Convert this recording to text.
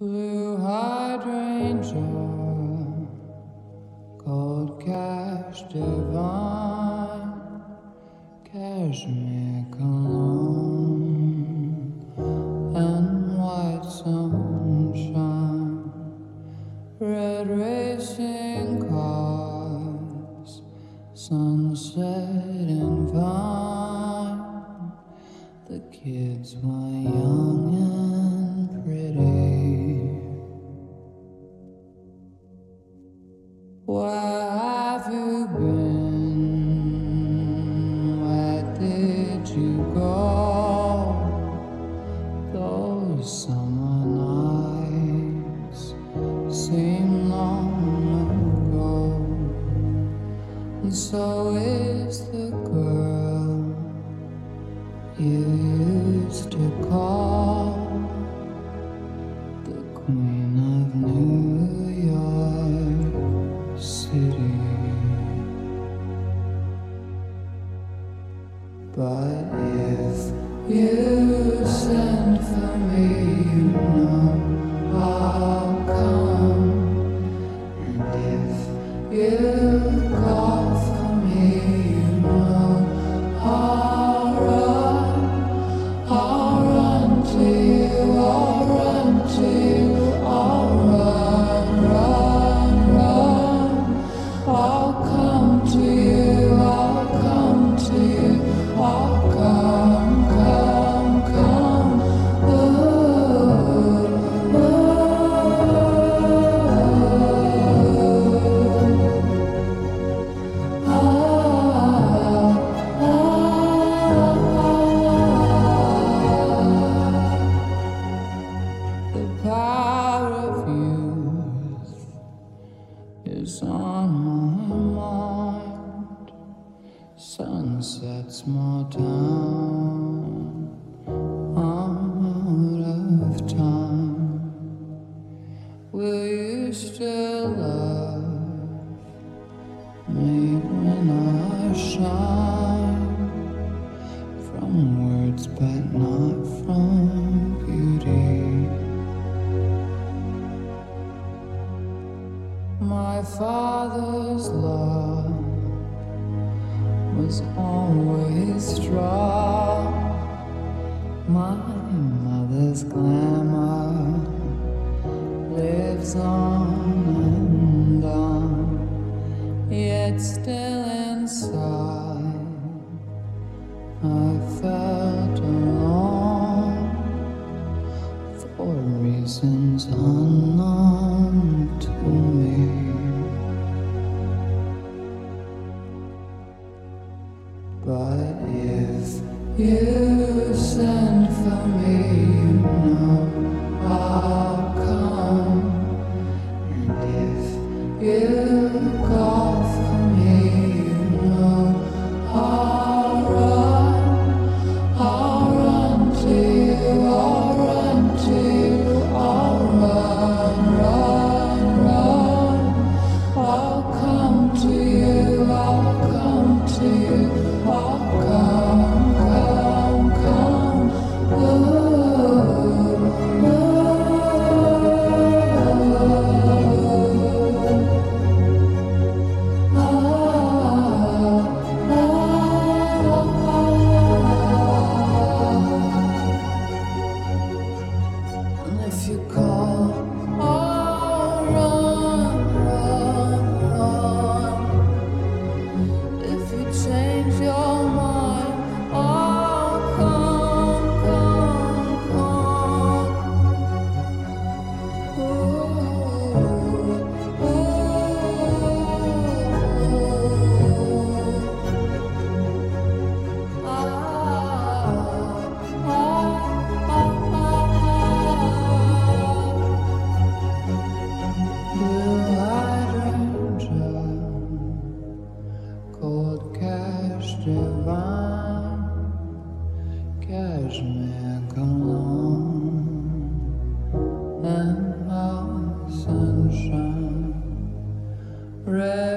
Blue hydrangea, gold cash divine, cashmere cologne, and white sunshine, red racing cars, sunset and vine. The kids were young and pretty. Where have you been? Where did you go? Those summer nights seem long ago, and so is the girl you used to call the Queen of New York City. But if you send for me, you know I'll come. And if you call for me, you know I'll run to you, I'll run to you, I'll run. I'll come to you, I'll come to you, I'll come. The power of youth is on my mind. Sunsets more down. I'm out of time. Will you still love me when I shine? From words but not from beauty. My father's love was always strong. My mother's glamour lives on and on. Yet still inside I felt alone for reasons unknown to me. But if you send for me, you know I'll come. And if you call for me, you know I'll run to you, I'll run to you, I'll run. I'll come to you, I'll come to you, I'll come. And if you call, I'll run. If you change your mind, I'll come. Blue hydrangea, gold cash divine, cashmere cologne, and sunshine, red